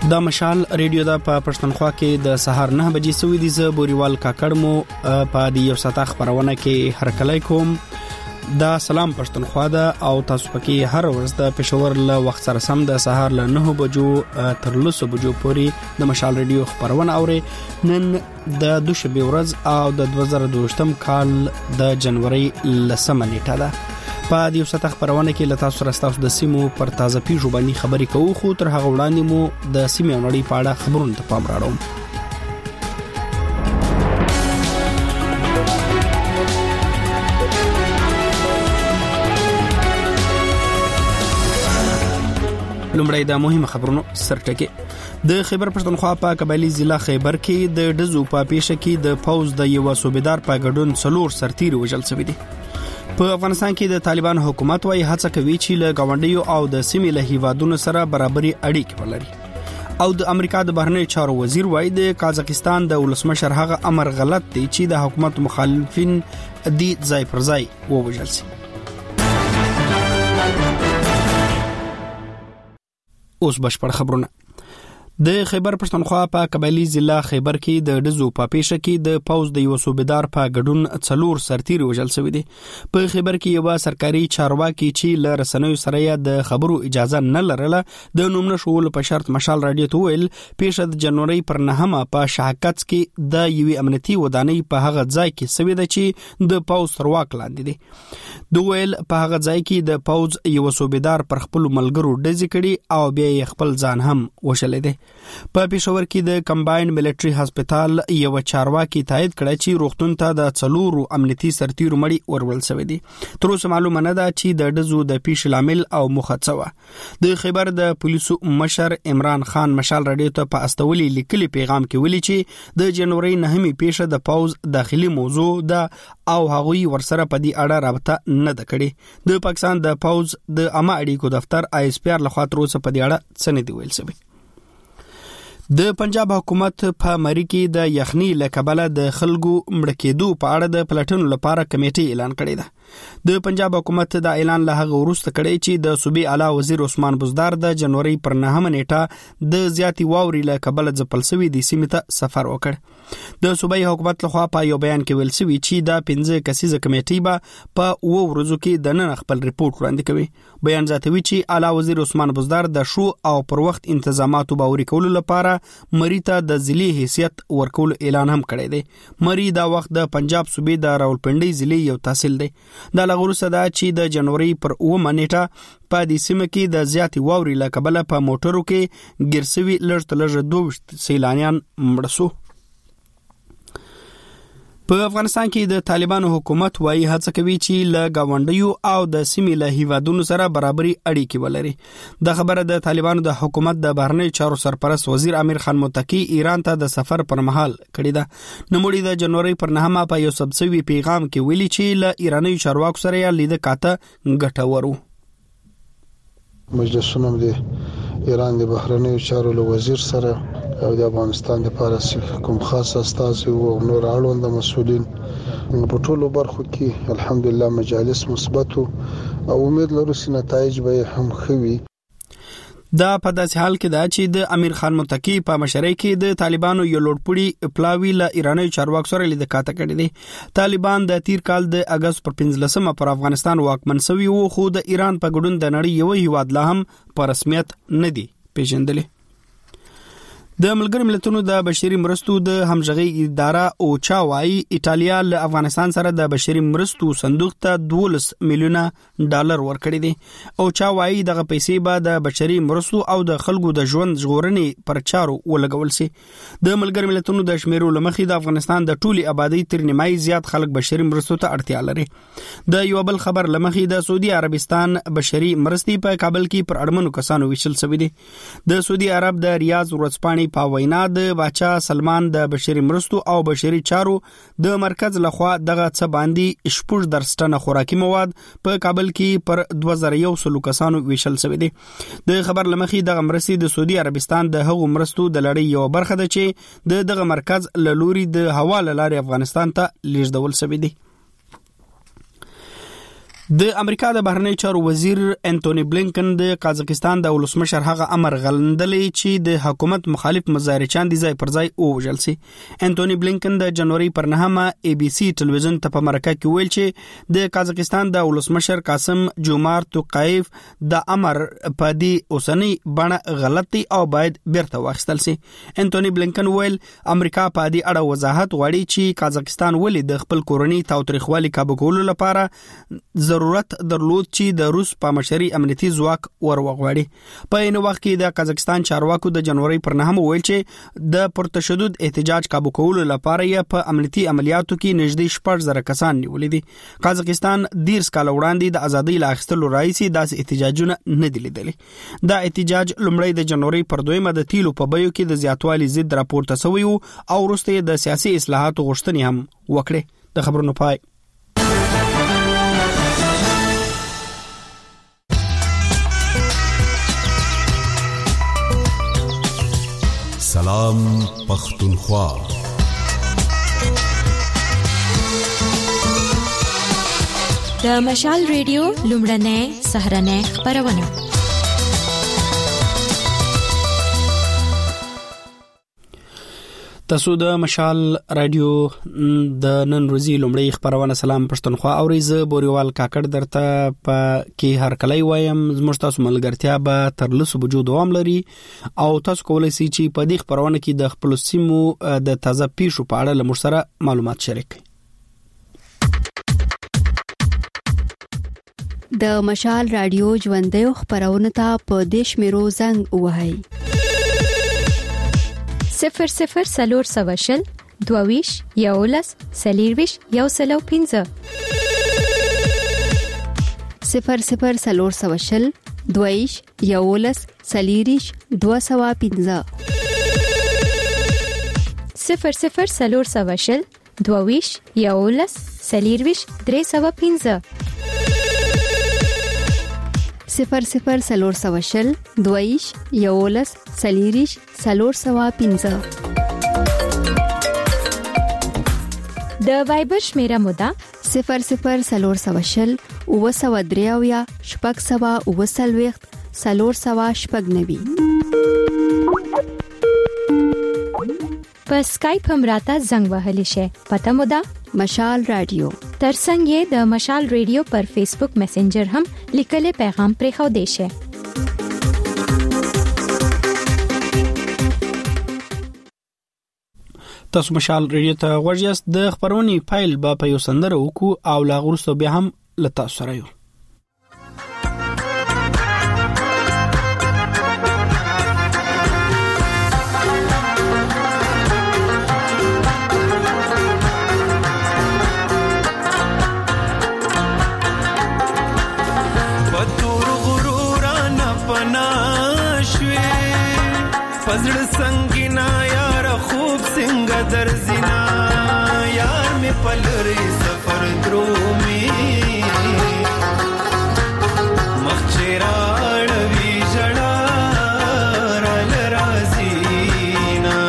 دا مشال ریډیو دا په پښتونخوا کې د سهار 9 بجې سوي دي. ز بوريوال کاکړ مو په دې یو ساعت خبرونه کې هر کله کوم. دا سلام پښتونخوا دا او تاسو پکې هر ورځ د پېښور له وخت سره سم د سهار له 9 بجو تر 10 بجو پورې د مشال ریډیو خبرونه اوري. نن د دوشنبه ورځ او د 2022م کال د جنوري لسمه نیټه ده. په دې وسته خبرونه کې لتا سره تاسو د سیمو پر تازه پیښو باندې خبرې کوو، خو تر هغه وړاندې مو د سیمې نړۍ په اړه خبرونه ته پام راوړم. لومړی د مهمه خبرونو سرټکي د خیبر پښتونخوا په قبایلی ضلع خیبر کې د دزو په پیښه کې د فوز د یو صوبیدار په ګډون څلور سرتیر وژل شوی دي. په افغانستان کې د طالبان حکومت وايي هڅه کوي چې له گاونډیو او د سیمې له هیوادونو سره برابري اړیکې ولري. او د امریکا د بهرنی چارو وزیر وايي د قازقستان د ولسمشر هغه امر غلط دی چې د حکومت مخالفین دي ځای پر ځای ووژل شي. اوس بشپړ خبرونه. د خیبر پښتونخوا په قبایلی ضلع خیبر کې د دزو په پیښه کې د فوز د یو صوبیدار په ګډون څلور سرتیر وژل شوی دي. په خیبر کې یو سرکاري چارواکي چې ل رسنیو سره د خبرو اجازه نه لرله د نومنه شول په شرط مشال رادیو ته ویل پیښه د جنوري پر 9 په شاکت کې د یوې امنیتي ودانۍ په هغه ځای کې سوي ده چې د فوز ترواک لاندې دي. دوی ویل په هغه ځای کې د فوز یو صوبیدار پر خپل ملګرو ډزې کړي او بیا خپل ځان هم وشلې دي. په پېښور کې د کمباینډ ملټري هسپتال یو چارواکي تایید کړی چې روغتون ته د څلورو امنیتي سرتیر مړي ورول شوی دي. تر اوسه معلومه نه ده چې د دزو د پیښې لامل او مخه څه وه. د خیبر د پولیسو مشر عمران خان مشال رادیو ته په استولي لیکلي پیغام کې ویلي چې د جنوري 9 پیښه د فوز داخلي موضوع ده او هغوی ورسره په دې اړه رابطه نه ده کړې. د پاکستان د فوز د عامه اړیکو دفتر ISPR لخوا تر اوسه په دې اړه څه نه دی ویل شوی. د پنجاب حکومت په مری کې د یخنی لکبله د خلکو مړ کېدو په اړه د پلټنو لپاره کمیټه اعلان کړې ده. د پنجاب حکومت د اعلان له هغه وروسته کړی چې د صوبې اعلی وزیر عثمان بزدار د جنوري پر 9 نیټه د زیاتی واوري لکبله ځپل شوی د سیمې ته سفر وکړ. د صوبې حکومت لخوا په یو بیان کې ویل شوی چې د 15 کسیزه کمیټې به په 2 ورځو کې د نن خپل ریپورت وړاندې کوي. بیان زیاتوي چې اعلی وزیر عثمان بزدار د شو او پر وخت انتظاماتو باوري کولو لپاره مری ته د ضلعي حیثیت ورکول اعلان هم کړی دی. مری دا وخت د پنجاب صوبې د راولپنډي ضلع یو تحصیل دی. دا لغړو صدا چې د جنوري پر 9 نیټه په دې سیمه کې د زیاتې واوري لکبله په موټرو کې ګرسوي لږ 2 سیلانیان مړ شو. په افغانستان کې د طالبانو حکومت وايي هڅه کوي چې له گاونډیو او د سیمې له هیوادونو سره برابري اړیکې ولري. د خبره د طالبانو د حکومت د بهرنی چارو سرپرست وزیر امیر خان متقی ایران ته د سفر پر مهال کړی ده. نوموړي د جنوري پر 9 په یو سبسوي پیغام کې ویلي چې له ایراني چارواکو سره یې لیده کاته ګټور وو. مجلسونه د ایران د بهرنی چارو وزیر سره او د افغانستان د پالیسي کوم خاص استازي او نور اړوند مسؤلین په ټولو برخو کې الحمدلله مجالس مثبت او امید لرو چې نتایج به هم خوي. دا په داسې حال کې ده چې د امیر خان متقی په مشرۍ کې د طالبانو یو لوړپوړي پلاوی له ایراني چارواکو سره لیده کاته کړې دي. طالبان د تیر کال د اگست پر 15 پر افغانستان واکمن شوی وو، خو د ایران په ګډون د نړۍ یو هیواد لا هم په رسمیت نه دی پیژندل. د ملګرو ملتونو د بشري مرستو د همغږي اداره اوچا وايي ایټالیا له افغانستان سره د بشري مرستو صندوق ته $12 میلیونه ورکړي دي. اوچا وايي دغه پیسې به د بشري مرستو او د خلکو د ژوند ژغورنې پر چارو ولګول شي. د ملګرو ملتونو د شمیرو لمخې د افغانستان د ټولي آبادی تر نیمایي زیات خلک بشري مرستو ته اړتیا لري. د یو بل خبر لمخې د سعودي عربستان بشري مرستي په کابل کې پر اړمنو کسانو ویشل شوی دي. د سعودي عرب د ریاض ورځپاڼې په وینا د باچا سلمان د بشري مرستو او بشري چارو د مرکز لخوا دغه څه باندې 14 ټنه خوراکي مواد په کابل کې پر 2100 کسانو ویشل شوی دي. د خبر لمخې دغه مرستي د سعودي عربستان د هغو مرستو د لړۍ یو برخه ده چې دغه مرکز له لوري د حواله لارې افغانستان ته لیږدول شوی دي. د امریکا د بهرنی چارو وزیر انټونی بلینکن د قازقستان د ولسمشر هغه امر غلندلې چې د حکومت مخالف مظاهرچیان د ځای پر ځای ووژل سي. انټونی بلینکن د جنوري پر 9 ABC ټلویزیون ته په مرکه کې ویل چې د قازقستان د ولسمشر قاسم جومارت توقایف د امر په دې اوسنۍ بڼه غلطي او باید بیرته واخیستل سي. انټونی بلینکن ویل امریکا په دې اړه وضاحت غواړي چې قازقستان ولې د خپل کورنۍ تاوتریخوالي کابو کولو لپاره ضرورت درلود چې د روس په مشري امنیتي ځواک وروغواړي. په این وخت کې د قازقستان چارواکو د جنوري پر 9 ویل چې د پرتشدد احتجاج کابو کولو لپاره یې په امنیتي عملیاتو کې نږدې 4,000 کسان نیولې دي. قازقستان 10 کال وړاندې د ازادۍ لا اخیستلو راځي داسې احتجاجونه نه دي لیدلي. دا احتجاج لومړی د جنوري پر 2 د تیلو په بیو کې د زیاتوالي ضد راپورته شوی او وروسته د سیاسي اصلاحاتو غوښتنې هم وکړې. د خبرونو پای. سلام پختونخوا. د مشال ریډیو لومړنۍ سهرنۍ خبرونه. تاسو د مشال رادیو د نن ورځې لومړی خبرونه سلام پښتونخوا اوریزه بوريوال کاکړ درته په کې هر کله وایم زموږ تاسو ملګرتیا به تر لسو بجو دوام لري او تاسو کولای شئ چې په دې خبرونه کې د خپل سیمو د تازه پیښو په اړه لمر سره معلومات شریک کړئ. د مشال رادیو ژوندۍ خبرونه ته په دیش میرو زنګ وهاي 00 سلور سواشل دوویش یولس سلیرویش یوسلو 15 00 سلور سواشل دوویش یولس سلیریش 215 00 سلور سواشل دوویش یولس سلیرویش 315 00 سلور سواشل دویش یولس سلیریش سلور سوا 15 د وایبر شمیره مودا 00 سلور سواشل او سوا دریاویا شپږ سوا او سلويخت سلور سوا شپږ نوي. په سکایپ هم راته زنګ وهلی شي. پته مودا مشال رادیو. ترڅنګ یې د مشال ریډیو پر فیسبوک میسنجر هم لیکل پیغام پرې خو دی شي. تاسو مشال ریډیو ته ورجاست د خبرونې فایل په یو سندره وکړو او لا غوښتو بیا هم لتا سره یو. پزړ سنگینا یار خوب څنګه درځینا یار می پلری سفر درومي مخچرال وی جړا رال رازینا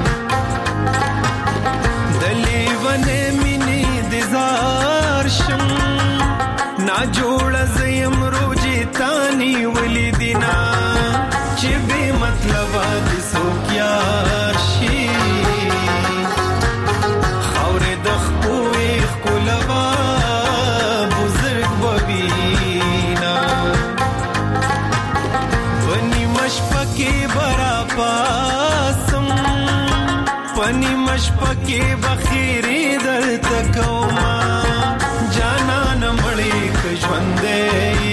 دلی ونه مینی دزار شم نا جوړ زیم روجی تانی ولی دینا چې به مطلب د سوکیار شي خاورې د خپوي خلوا بزرګ وبینا ونی مشپکه برا پاسم پنی مشپکه بخیری در تکوما جانان مړی ک ژوندې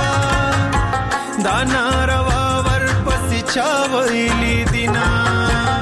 چاویلی دینا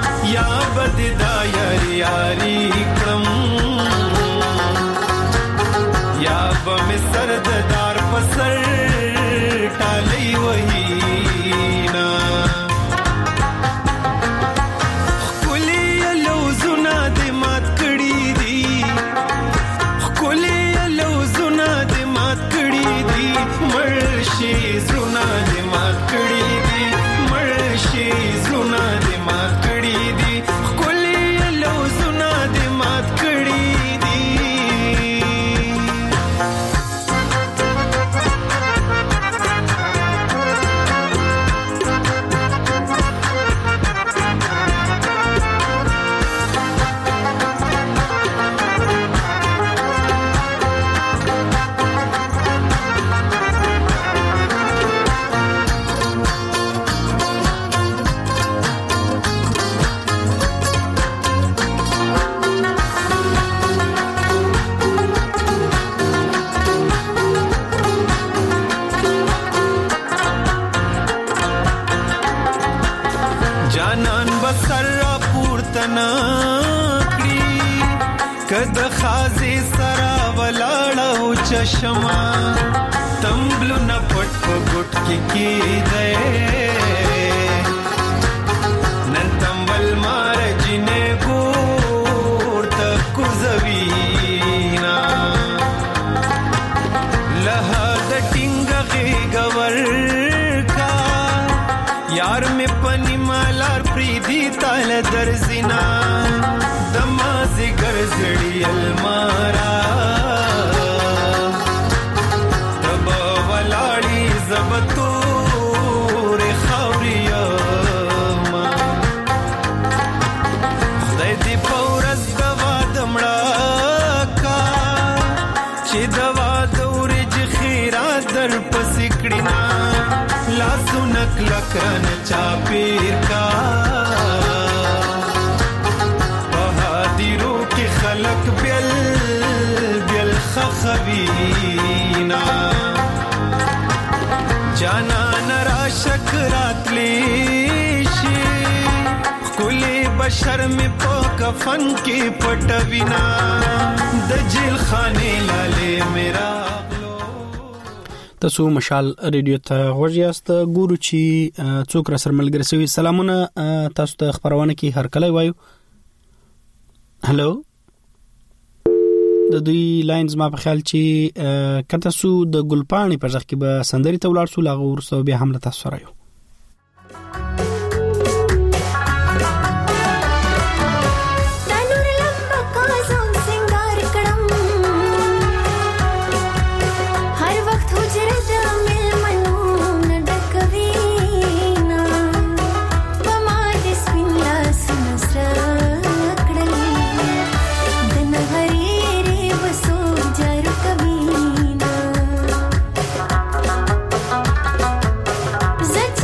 سر پورته نکړي کد خازي سرا ولاړو چشما تمبلو نه پټ پټ کی دی نن تمبل مار جنې ګور تک زوینا له د ټینګ غور کا یار می پنی مالار پریدی تال درزینا دمازی گرزڑی المارا دبا ولاړی زبتور خوریا ما خدای دی پورز دوا دمړه کا چې دوا دورج خیرا در پسکړینا لاسونک لکرن چاپیر کا بہادروں کی خلق بیل بیل خخوینا جانا نرا شکرات لیشی کلی بشر میں پوکفن کی پٹوینا دجل خانے لالے میرا تاسو مشال ریډیو ته غوړیاست ګورو چې څوک را سره ملګری شوی سلامونه تاسو ته خبرونه کې هر کله وایو هالو د دوی لاینز ما په خیال چې کته سو د ګلپانی په ځخ کې به سندري ته ولاړ سو لاغه ورسو بیا حمله تاسو سره یو Zat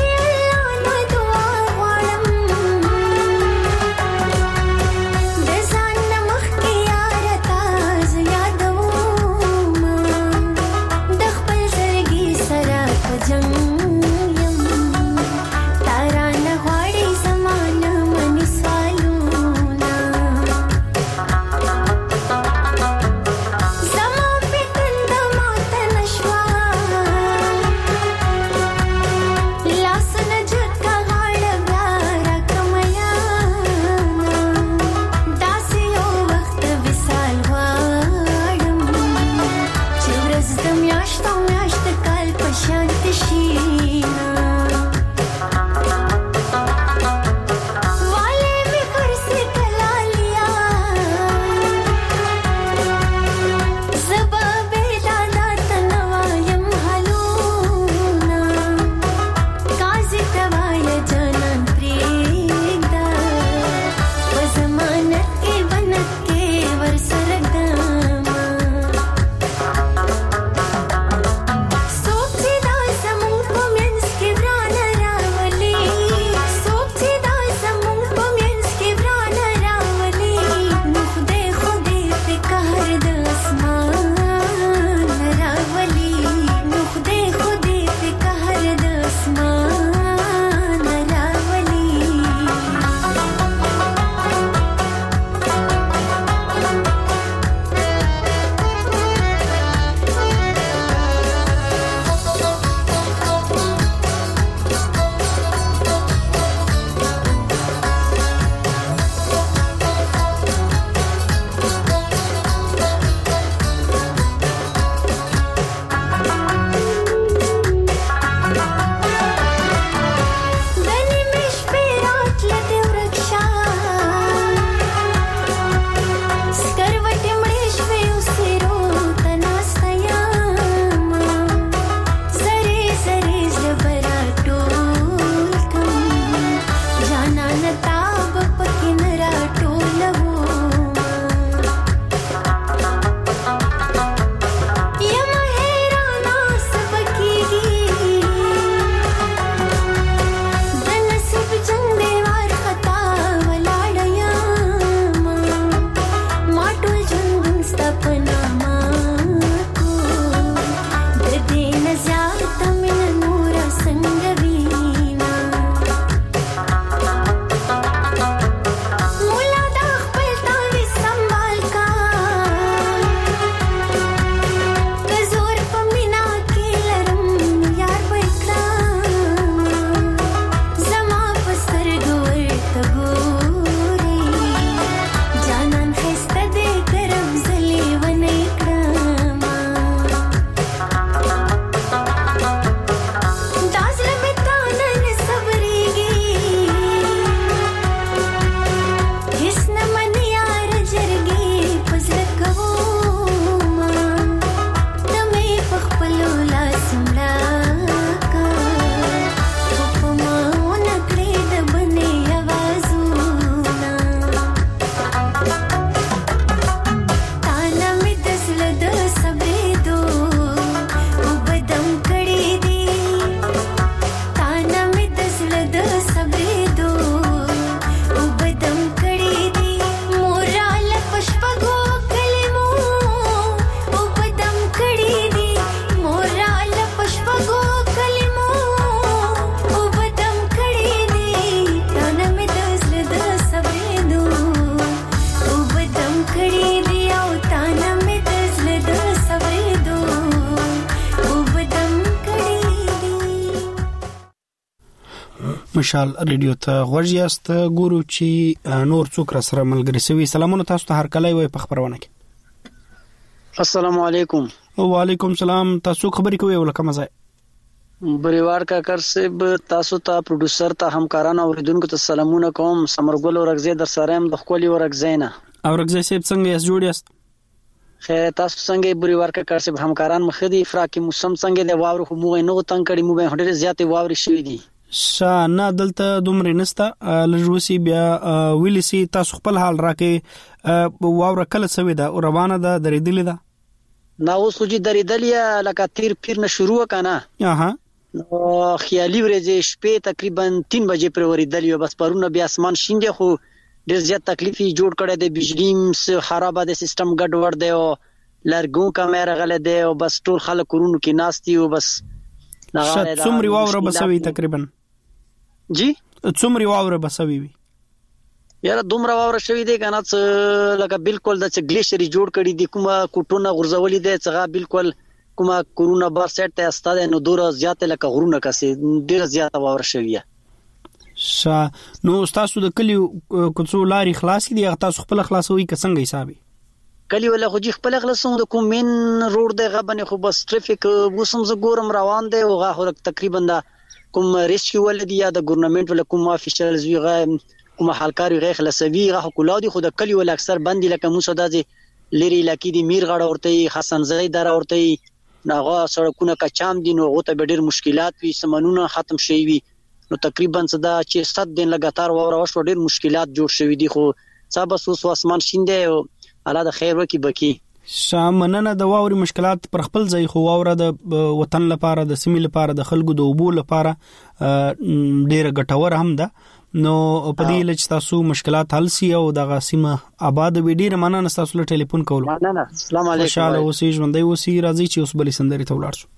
مشال ریډیو ته غوږیاست ګورو چې نور څوک را سره ملګری سوي. سلامونه تاسو ته هر کله وي په خبرونه کې. السلام علیکم. وعلیکم السلام. تاسو خبرې کوي ولکه مزه بریوار کاکر صاحب تاسو ته پروډوسر ته همکارانو اوریدونکو ته سلامونه کوم. سمرګل ورغزي در سره هم د خپل ورغزینا اورغزي صاحب څنګه یې جوړ یاست؟ خیر تاسو څنګه بریوار کاکر صاحب همکاران مخدي افراکي موسم څنګه د واورو خو موږ نه تنګ کړي موږ هډره زیاتې واوري شوې دي. نه دلته دومره نسته لږوسی بیا ویلسی تاسو خپل حال راکې واوره کله سوي ده او روانه ده درېدلې ده؟ نه اوس خو چې درېدلې لکه تیر پیر نه شروع کنه. اها خیالي ورځې شپې تقریبا 3 بجې پر ورېدلې بس پرونه بیا اسمان شینده خو ډېر زیات تکلیف جوړ کړی دی. بجلی خرابه د سیستم ګډوډ دی او لرګو کیمرا غل دی او بس ټول خلک کورونو کې ناشتي او بس څومره واوره بسوي تقریبا جی څومره واوره بسوي وي یاره دومره واوره شوی دی کنه چې لکه بالکل د ګلیشر جوړ کړي دي کومه کوټونه غرزولې دي چې بالکل کومه کورونا بار سیټ ته استاد نو دوره زیاته لکه غرونه کسي ډیره زیاته واوره شوی نو تاسو د کلی کوڅو لاري خلاص دي تاسو خپل خلاصوي که څنګه حسابي کلی ولا خو خپل خلاصون د کوم مین روډ د غبنه خو بس ټریفیک وسم ز ګورم روان دی او غا تقریبا د کوم ریسکیو ولدي یا د ګورنمنت ولا کوم افیشلز وی غا کوم حالکاری غي خلاصوي غا کولادي خو د کلی ول اکثر بندي لکه موسی دازي لری لکې دي میر غړ اورته حسن زئی در اورته ناغه سړکونه کچام دي نو غوته به ډیر مشکلات وي سمنونه ختم شي وي نو تقریبا صدا چې 7 دن لګاتار وره وشو ډیر مشکلات جوړ شوي دي خو صاحب اوس اسمان شینده او الله د خیر وکي بکی شامننه د واوري مشکلات پر خپل ځای خو واوره د وطن لپاره د سیمې لپاره د خلکو د اوبو لپاره ډیره ګټور هم ده نو په دې لچ تاسو مشکلات حل سي او د غاسمه آباد وی ډیره مننه تاسو له ټلیفون کولو. مننه. السلام علیکم. انشاءالله اوسې ژوندۍ اوسې راځي چې اوس بلې سندري ته ولاړ شو.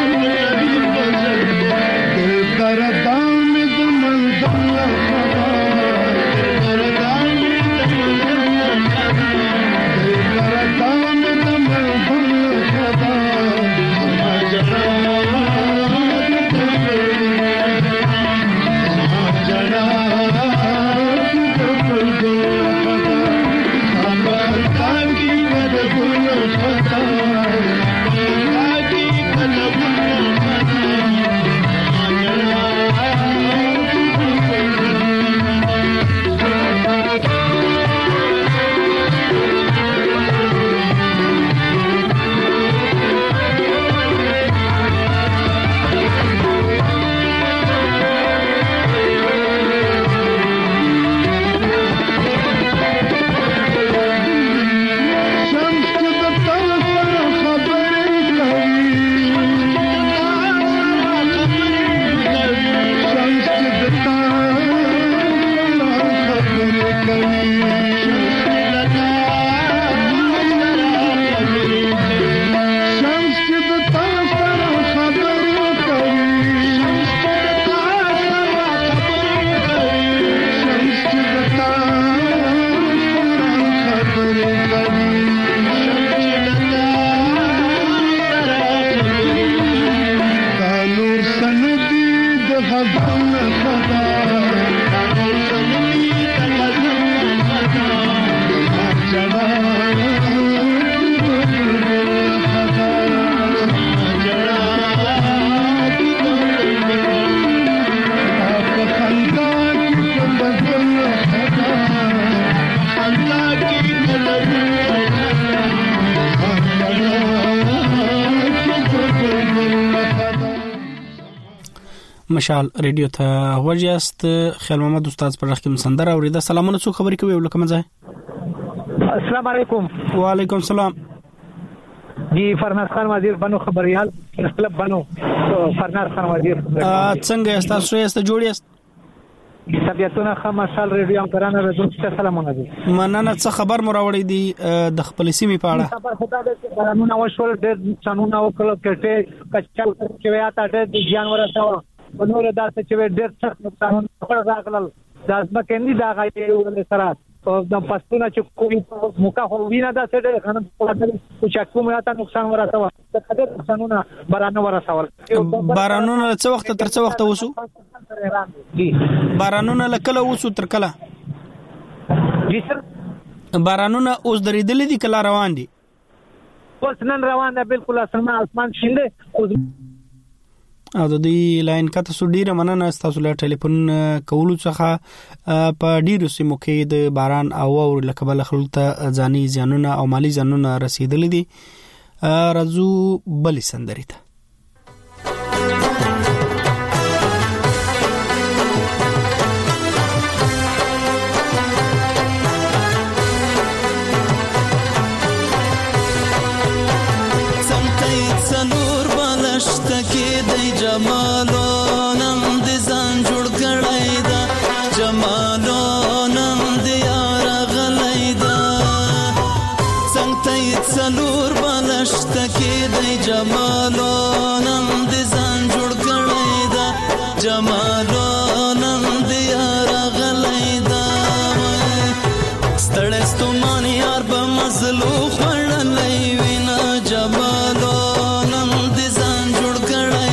Dil kar daam iz manzil khada مشال ریډیو ته وجهست خیال محمد استاد پر رخم سندره اوریدا سلامونه څو خبرې کوي ولکم ځای السلام علیکم وعلیکم السلام جی فرناز خان وزیر بنو خبريال کلب بنو فرناز خان وزیر څنګه تاسو یې جوړی است طبيعتونه خمشال ریډیو هم کرانه راځو سلامونه دي مننه څه خبر مو راوړی دی د خپل سیمې په اړه خبر خدای دې قانون او شول ډېر قانون او کله کټه کچل چې ویا تا ډېر جانور راځو ونور داسې چې ډېر سخت نقصان راغلل دا ځکه نه دا غاړي ولې سره او د پښتون چې کوی موکا هو وینا دا څه ډېر قانون په چې کوم راته نقصان ورته و دا ډېر قانون بارانه ورسول بارانونه څه وخت تر څه وخت وسو بارانونه لکله وسو تر کله جی سر بارانونه اوس درېدل دي کله روان دي اوس نن روان ده بالکل اسمان شینده او د دې لاین کته سو ډیره مننه تاسو له ټلیفون کولو څخه په ډیرو سیمو کې د باران او لکه بل خلک ته ځاني زیانونه او مالی زیانونه رسیدلې دي راځو بل سندري ته جمالو نم دې ځان جوړ کړای دا جمالو نم دې یار غلای دا څنګه ته څلور بلشت کې دې جمالو نم دې ځان جوړ کړای دا جمالو نم دې یار غلای دا ستړې ستومان یار به مزلو خړلای وینا جمالو نم دې ځان جوړ کړای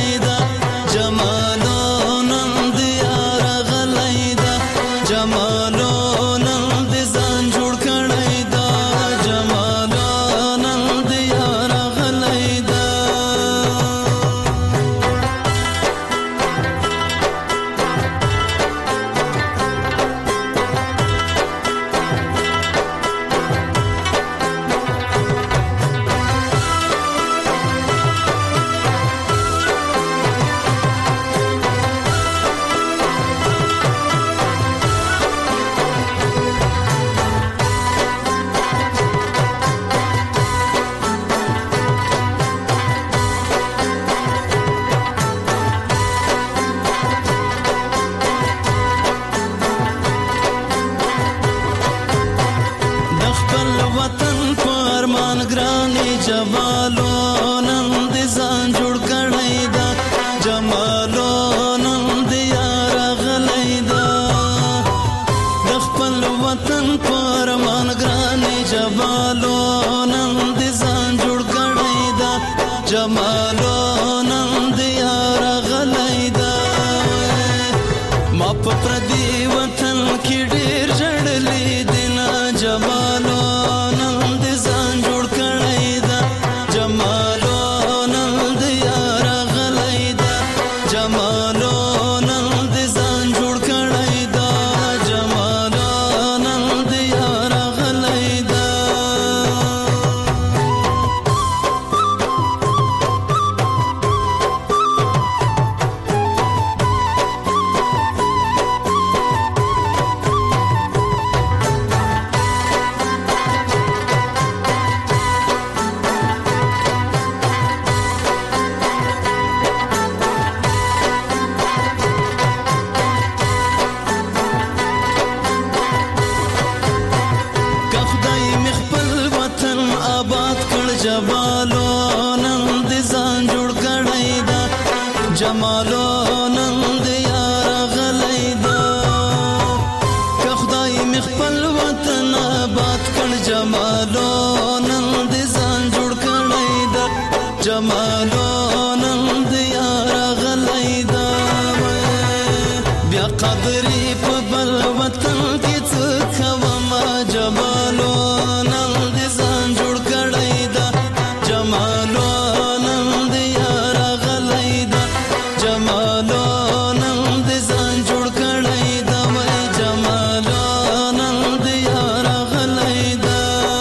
ولی په بل وطن کې څه کوم جمالو نن دې ځان جوړ کړی دا جمالو نن دې یار غلی دا جمالو نن دې ځان جوړ کړی دا وای جمالو نن دې یار غلی دا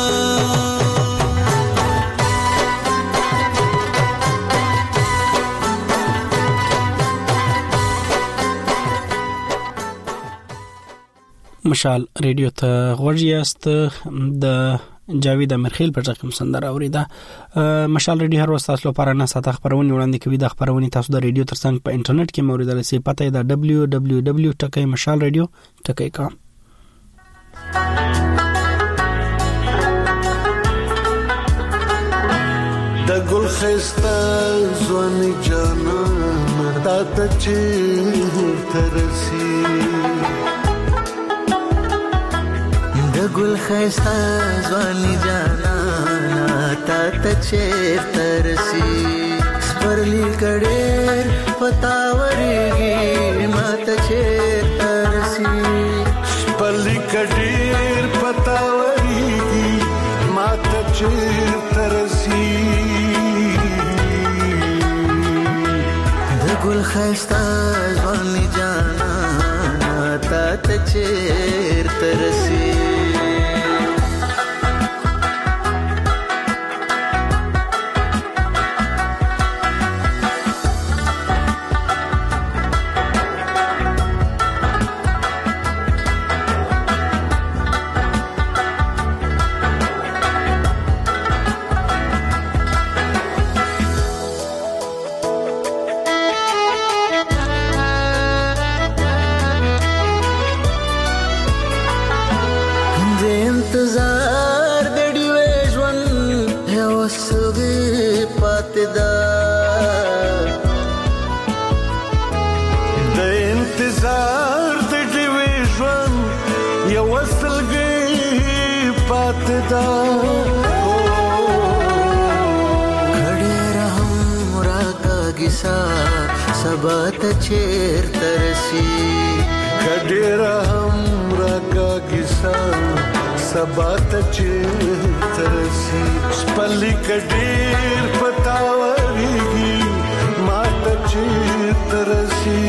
مشال ریډیو ته غوږ یاست د جاوید امرخیل په ځکه سندره اوریدا مشال ریډیو هر وخت تاسو لپاره نه ساته خبرونه وړاندې کوي د خبرونه تاسو د ریډیو ترڅنګ په انټرنیټ کې موریدل سي پته د www.mashalradio.com د ګل خسته ځواني جانا مردا ته چې ترسي د ګل خسته ځواني جانا تا ته چې ترسي سپرلی کډېر پتاورېږي ما ته چې ترسي سپرلی کډېر پتاورېږي ما ته چې ترسي د ګل خسته ځواني جانا تا ته چې ترسي انتظار د ډیوې ژوند یو سوګي پاتې دا د انتظار د ډیوې ژوند یو سوګي پاتې دا کډې رحم راکاږي سا سبا ته چیر ترسي کډې رحم راکاږي سا سبا ته چې ترسي سپلی کډیر پتاورېږي ما ته چې ترسي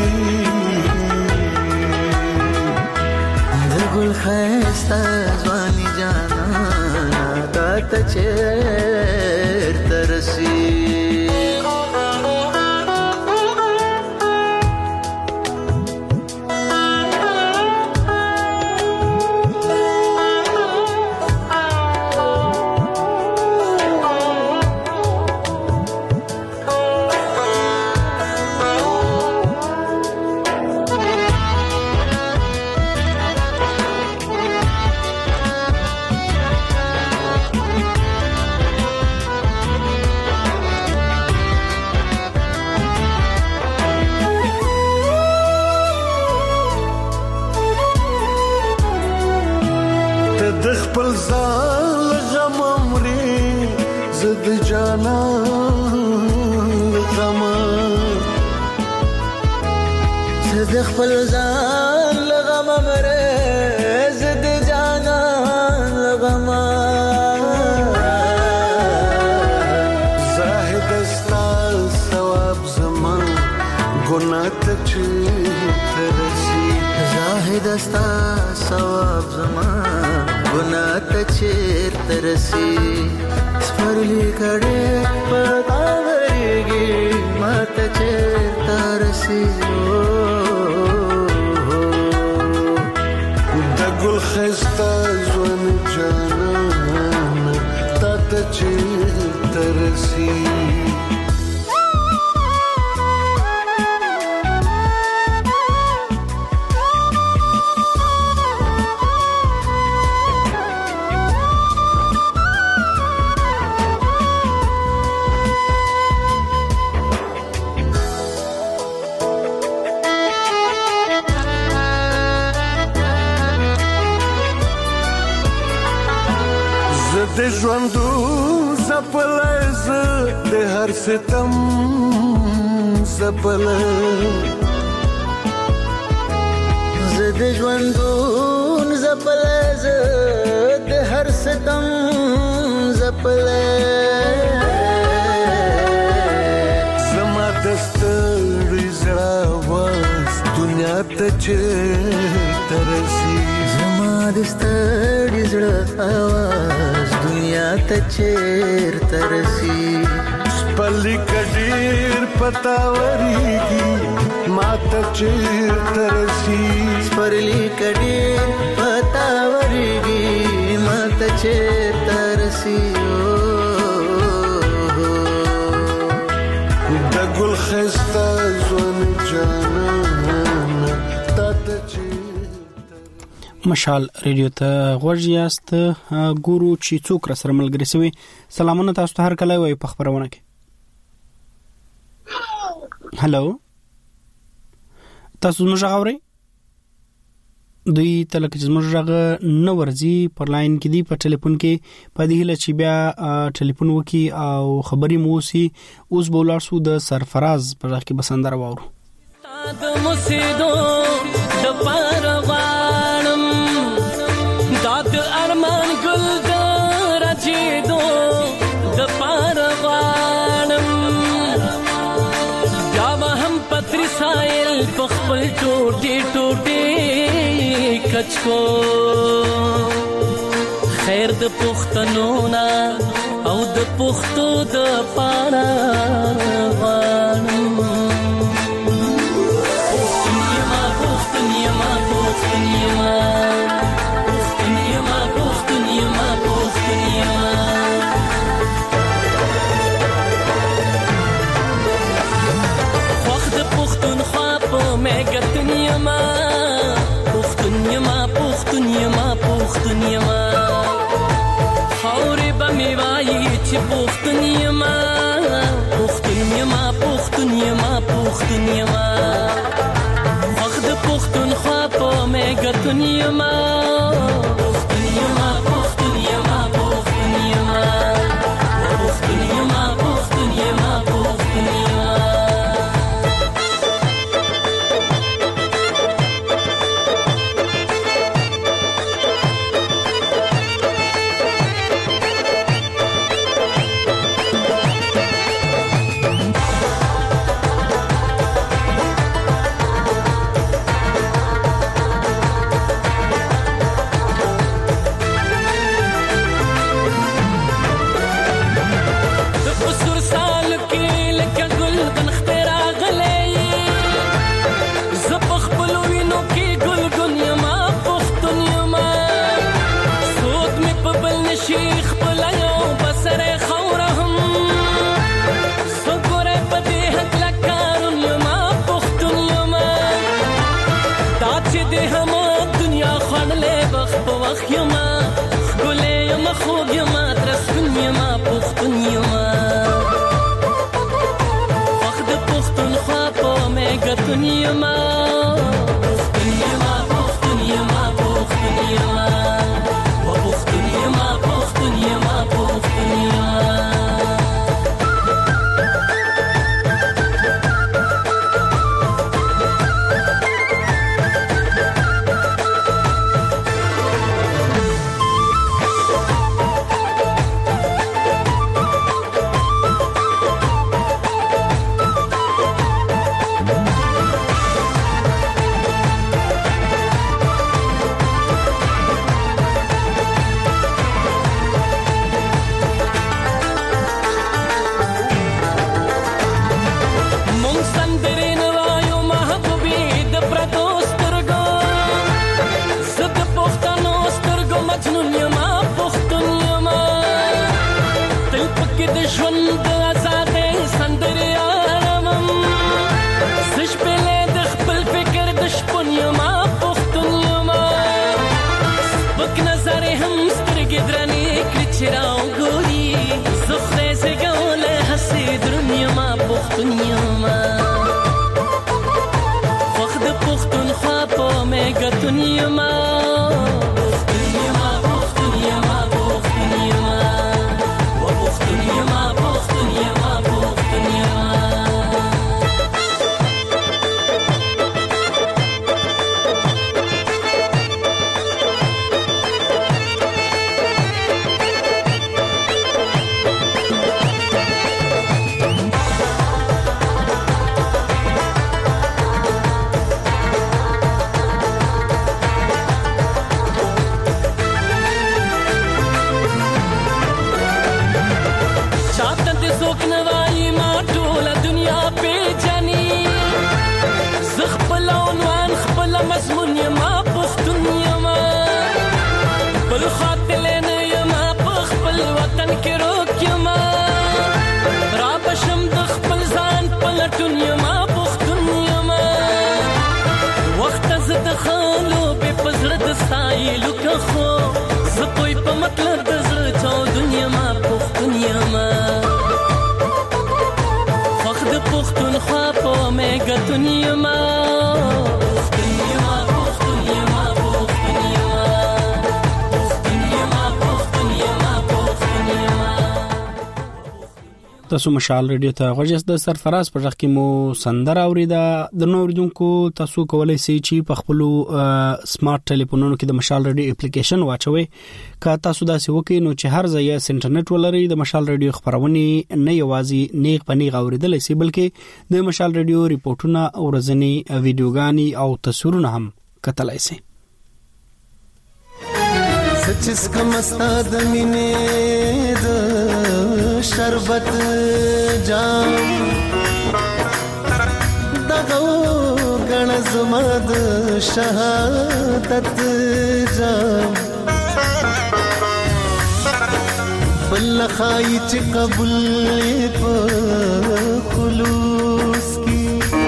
د ګل ښایسته ځواني جانا تا ته چې ترسي د خپل ځان غم مري زد جانا غم زد خپل ځان غم مري زد جانا غم زاهد استا ثواب زمان ګناه ته چې ترسي زاهد استا ثواب زمان ګناه ته چیر ترسي سپرلی کډې پتاورېږي ما ته چیر ترسي د ګل خسته ځواني جانا تا ته چیر ترسي د ژوندو زپلز د هر ستم زپل زد د ژوندون زپلز د هر ستم زپلز زما دستړ زړه واز دنیا ته چیرته رسي زما دستړ زړه आवाज دنیا ته چیرته رسي پلی کډیر پتاوريږي ماته چیرته رسي پلی کډیر پتاوريږي ماته چیرته رسي د ګل خسته زون جانان تاته مشال ریډیو ته غوږ یاست ګورو چې څوک را سره ملګری سوي سلامونه تاسو ته هر کله وای په خبرونه کې هالو تاسو موږ غوړی دوی تلک چې موږ غه نو ورځي پر لاین کې دی په ټلیفون کې په دې هله چې بیا ټلیفون وکي او خبري موسی اوس بولار سو د سرفراز پر ځکه بسندر وورو د مسیدو د پروانم داد ارمان ګل د راجیدو د پروانم یا هم پتری سایل پخپل ټوټي ټوټي کچکو خیر د پختنو نا او د پختو د پروانم کلک د زړه چا دنیا ما پښتون یما خوښ د پښتونخوا په میګه دنیا ما تاسو مشال ریډیو ته غوښتل د سرفراز په ځخ کې مو سندر اوریدا د نوردونکو تاسو کولای شئ چې په خپل سمارټ ټلیفونونو کې د مشال ریډیو اپلیکیشن واچوي که تاسو دا سی وکړئ نو چې هر ځای انټرنیټ ولري د مشال ریډیو خبرونه نه یوازې نیغ پنیغ اوریدل شي بلکې د مشال ریډیو ریپورتونه او ورځنی ویډیوګانی او تصویرونه هم کتلای شي سچس کم استاد مینه د شربت جام دغه غن زما د شهادت جام بل خای چې قبول په خلوص کی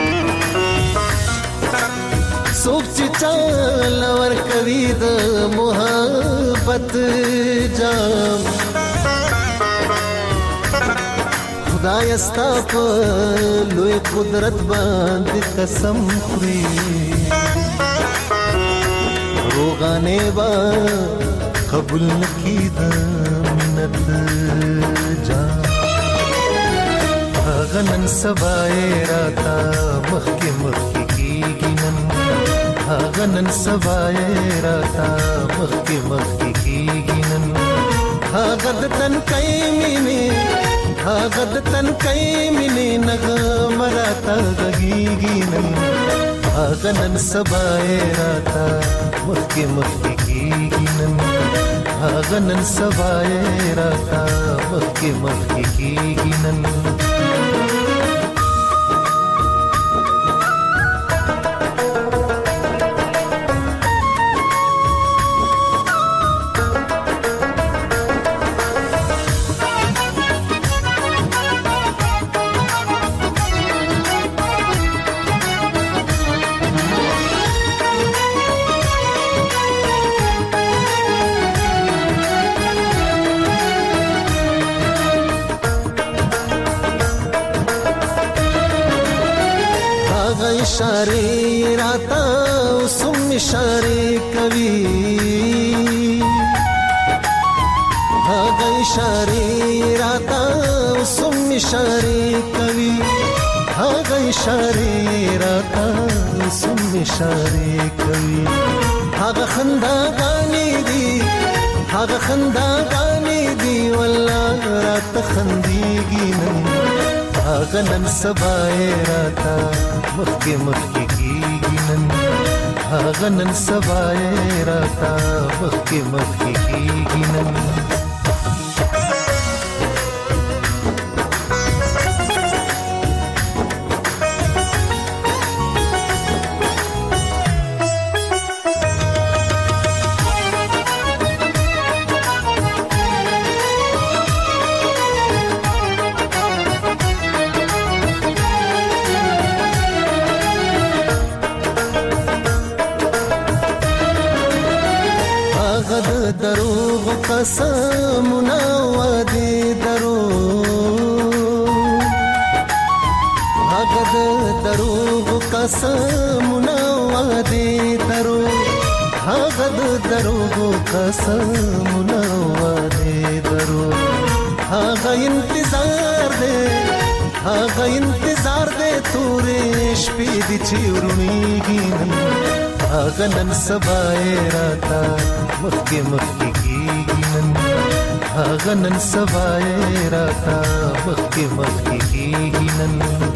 سوچ چال ور کوي د محبت جام خدای استا په لوی قدرت باندې قسم خوري روغانه با قبول نکي د منت جام غنن سبای راتا مخکې مخکې کیږي نن غنن سبای راتا مخکې مخکې کیږي نن غد تن کای مینه غد تن کای مینه نغم راتا غږیږي نن غنن سبای راتا مخکې مخکې کیږي نن غنن سبای راتا مخکې مخکې کیږي نن इशारे राता सुम इशारे कवि भाग इशारे राता सुम इशारे कवि भाग इशारे राता सुम इशारे कवि भाग खंदा गानी दी वल्ला रात खंदीगी नन सबाए राता मक्के मक्के की नन नन सबाए राता मक्के मक्के की नन دروغ قسمنا ودي دروغ قسمنا ودي دروغ قسمنا ودي انتظار دے تورے شپې دي چورونیږي نن سبای راتا مخکې مخکې کیږي نن سبای راتا مخکې مخکې کیږي نن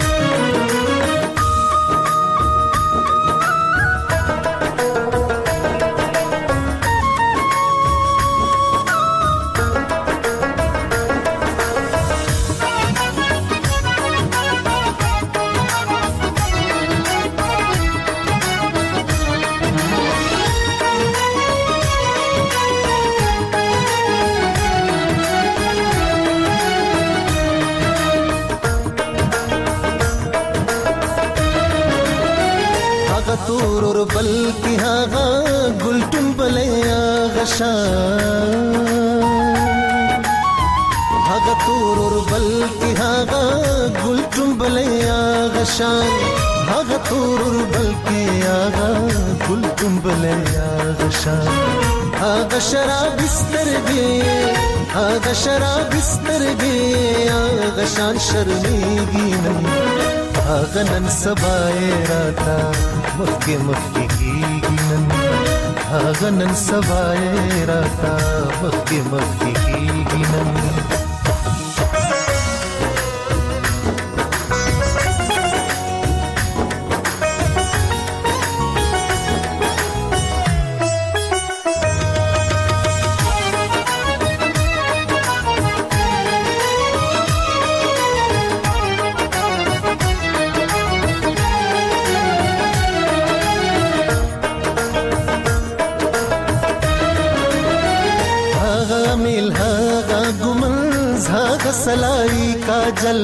تورور بلکی هاغا گل ټومبلیا غشان هغه تور ور بل کی هغه ګل ټومبلیا غشان هغه تور ور بل کی هغه ګل ټومبلیا غشان هغه شراب سترګې هغه شراب سترګې هغه شان شرمېږي نه هغه نن سبا راتا مخکې مخکې کېږي نن هغه نن سبا راتا مخکې مخکې کېږي نن سلای کاجل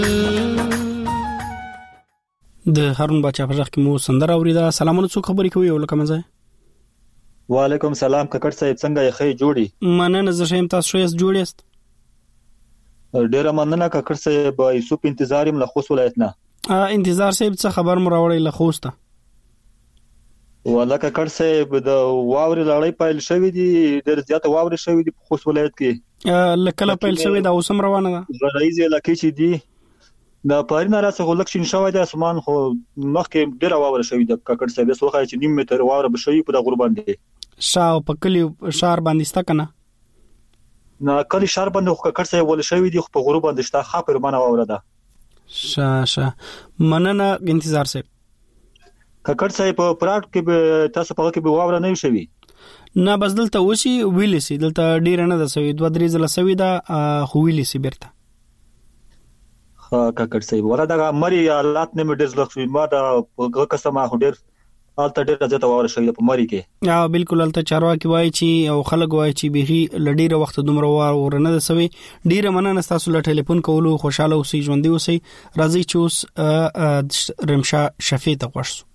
د هارون بچا په ځخ کې مو سندره اوریدا. سلامونه، څو خبرې کوي او لکه مزه. وعلیکم سلام ککړ صاحب، څنګه یې؟ خې جوړي مننه، زه شیم، تاسو یې جوړیست؟ ډیره مننه ککړ صاحب. یوسف انتظار یم له خوست ولایت نه. انتظار صاحب څه خبر مو راوړی له خوسته؟ والله ککړ صاحب د واوري لړۍ پایل شوې دي، ډېر زیات واوري شوې دي په خوست ولایت کې. لکه پایل شوې دا اوسم روانه ده. غرایز علاقې چې دي د پارینه راسه خلک شین شوی د اسمان خو مخکې ډېر واوري شوې ده ککړ صاحب. سو خای چې نیم متر واوره بشوي په د غربان دي. شاو په کلی شهر باندې ستا کنه؟ نه کلی شهر باندې ککړ صاحب ول شوې دي خو په غرب باندې شته خاطر منه واوره ده. شا مننه انتظار صاحب. ککړ صاحب په پراټ کې تاسو په کې به واوره نه شوي؟ نه بس دلته وشي ویل سي، دلته ډیر نه ده سوي، 2-3 ځله سوي دا خو ویل سي بیرته. ها ککړ صاحب ولا دا مری حالات نه مډز لښوي ما دا قسمه هډر حالت ډیر زیاته واوره شوی په مری کې. بالکل الته چارواکي وایي چې او خلک وایي چې به لډیره وخت دومره واوره نه ده سوي. ډیره مننه تاسو له ټلیفون کولو، خوشاله اوسئ، ژوندۍ اوسئ. راځي چې اوس رمشا شفیع ته خوښ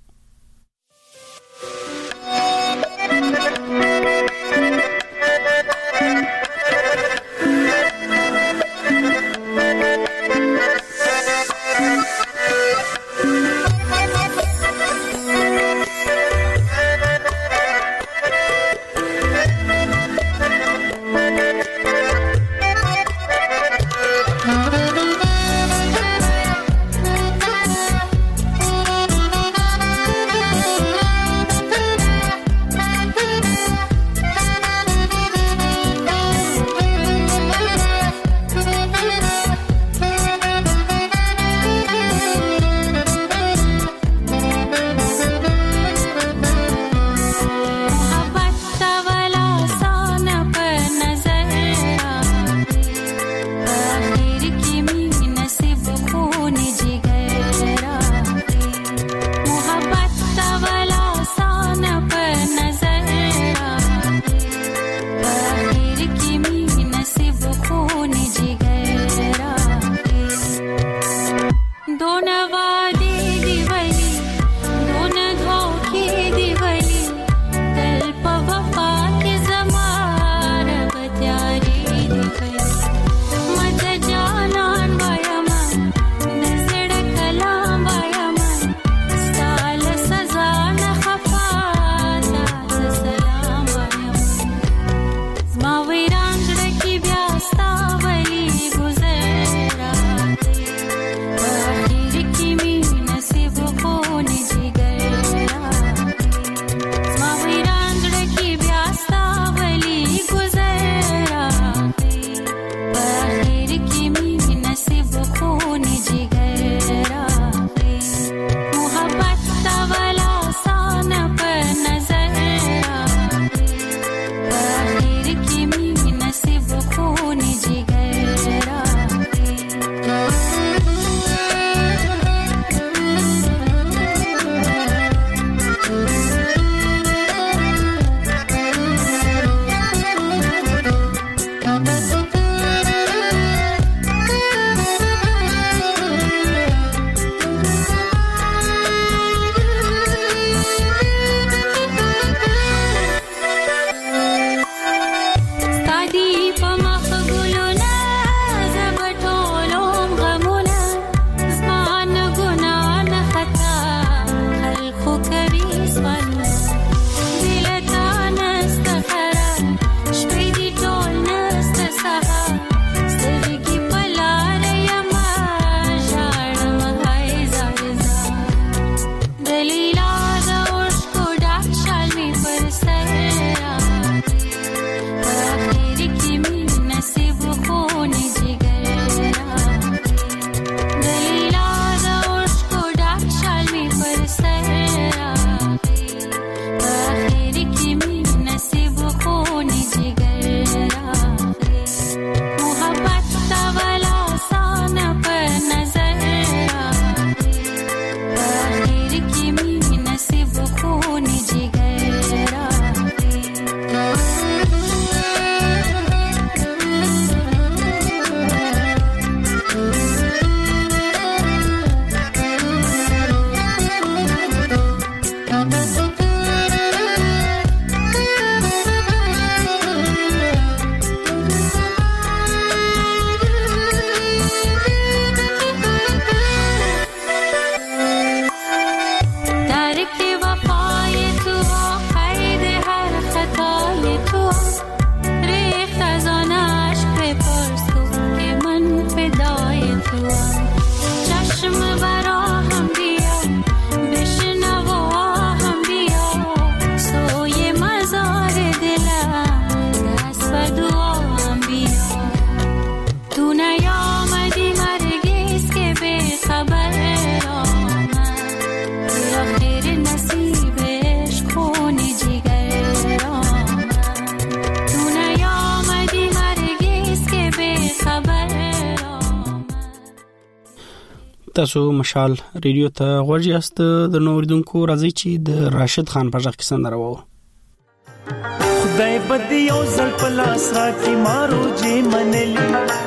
تاسو مشال ریډیو ته غوږ یاست. د نوریدونکو راځي چې د راشد خان په ځخ کې سندره وو. خدای بدی او زل پلاس را کی مارو جی منلی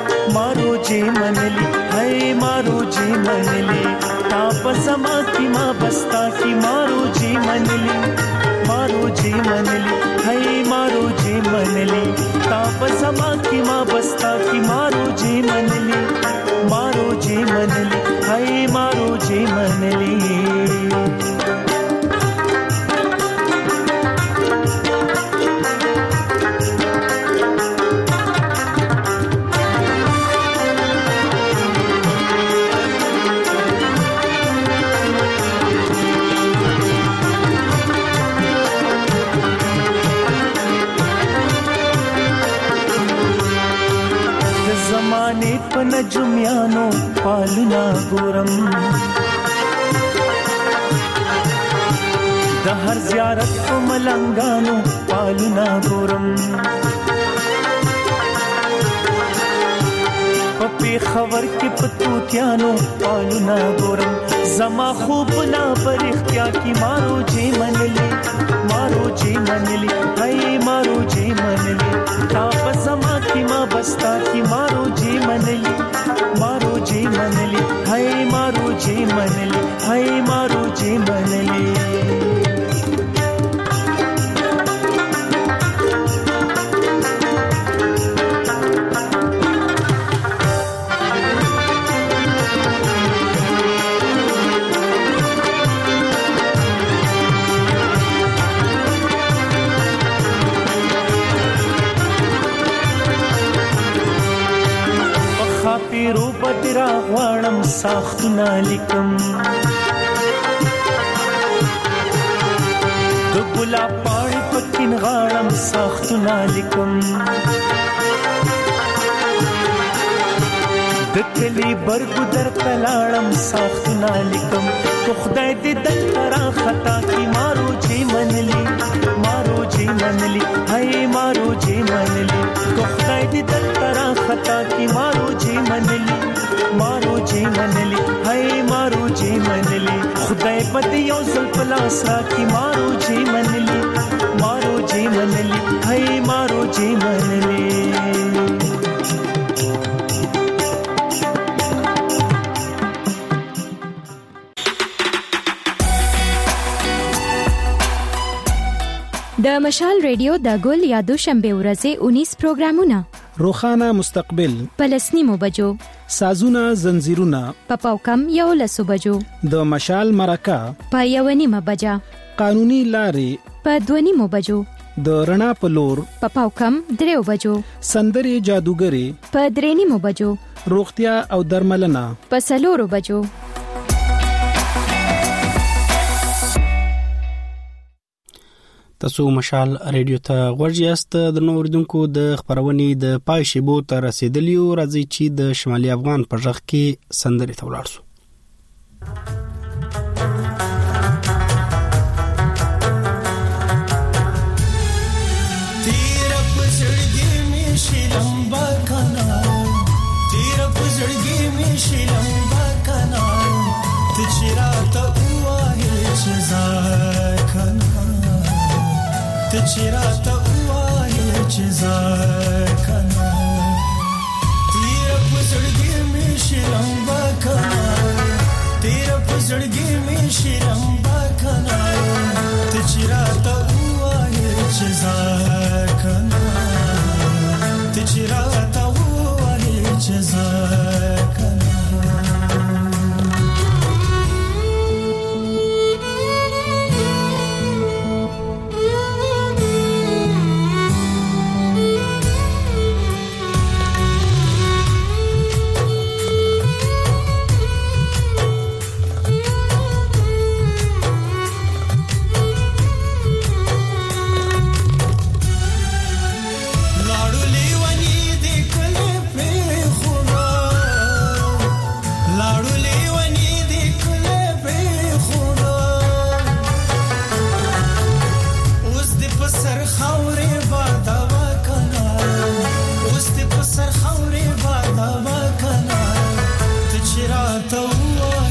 هی مارو جی منلی تا پسما کی ما بستا کی مارو جی منلی هی مارو جی منلی تا پسما کی ما بستا کی مارو جی منلی هی مارو جی منلی. نجمیانو پالنا ګورم د هر زیارت په ملنګانو پالنا ګورم په خبر کې پتوتیانو پالنا ګورم زما خوب نه پر اختیا کی مارو جی منلی هی مارو جی منلی تا پسما کی ما بستا کی مارو جی منلی هی مارو جی منلی بدرا غواړم ساختونه لیکم د ګلاب پاڼې پکین غواړم ساختونه لیکم د کلی برګو در تلاړم ساختونه لیکم تو خدای دې د ترا خطا کی مارو جی منلی هی مارو جی منلی تو خدای دې د ترا خطا کی مارو جی منلی هی مارو جی منلی خدای پد یو زل پلاس را کی مارو جی منلی هی مارو جی منلی. د مشال ریډیو د ګل یادو شنبه ورځې 19 پروګرامونه روخانه مستقبل پلسنیمو بجو سازونه زنجیرونه پاو کم یو لسو بجو د مشال مرکه په یونیمه بجا قانوني لارې په دونیمو بجو د رڼا په لور پاو کم دریو بجو سندري جادوګری په درېنیمو بجو روغتیا او درملنه په سلورو بجو. تاسو مشال ریډیو ته غوږ یاست. د نوریدونکو د خبرونې د پای شیبو ته رسیدلیو. راځي چې د شمالي افغان په ځخ کې سندري ته ولاړ شو. چراته وای چې ځکنا تیر پزړګي می شلم بکنا تیر پزړګي می شلم بکنا چراته وای چې ځکنا چراته وای چې ځکنا سر خوري بادا وکنا ته چیرته وای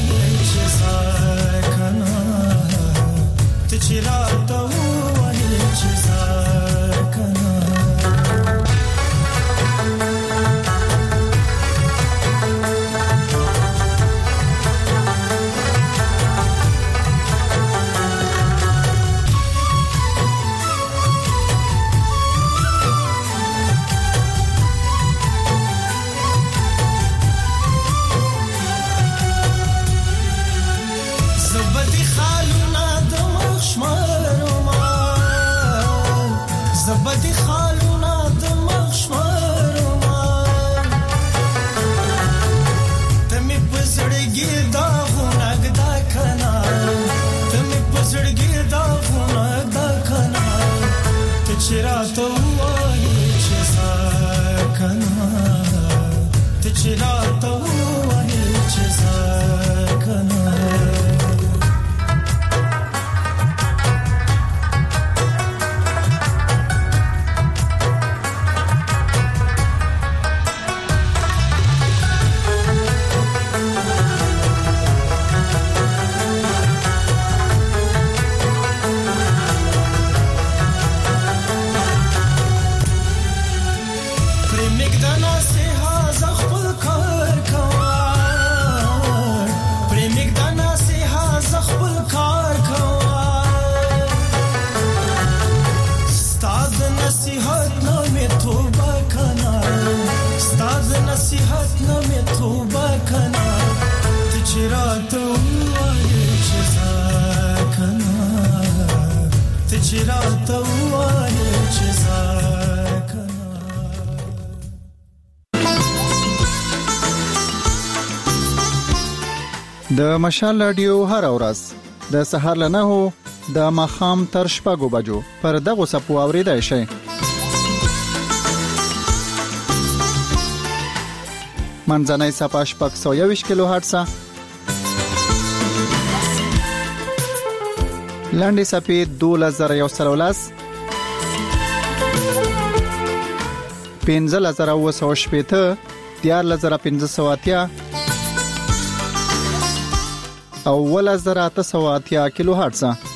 بدی خالونه د مخشورما تمې پزړګي دا غونګ دا کنا تمې پزړګي دا غونګ دا کنا ته چیرته وایې چې کنا ته چیرته وایې چې کنا نصیحت نامه توبه کنا ته چیرته وایې چې کنا ته چیرته وایې چې کنا. د مشال رادیو هر ورځ د سهار له 9 د ماښام تر 6 بجو پر دغه سپو اوریدای شي. منځنۍ صفحه 621 کیلو هرتز، لاندې صفحه 2113 15980 14580 او 1880 کیلو هرتز.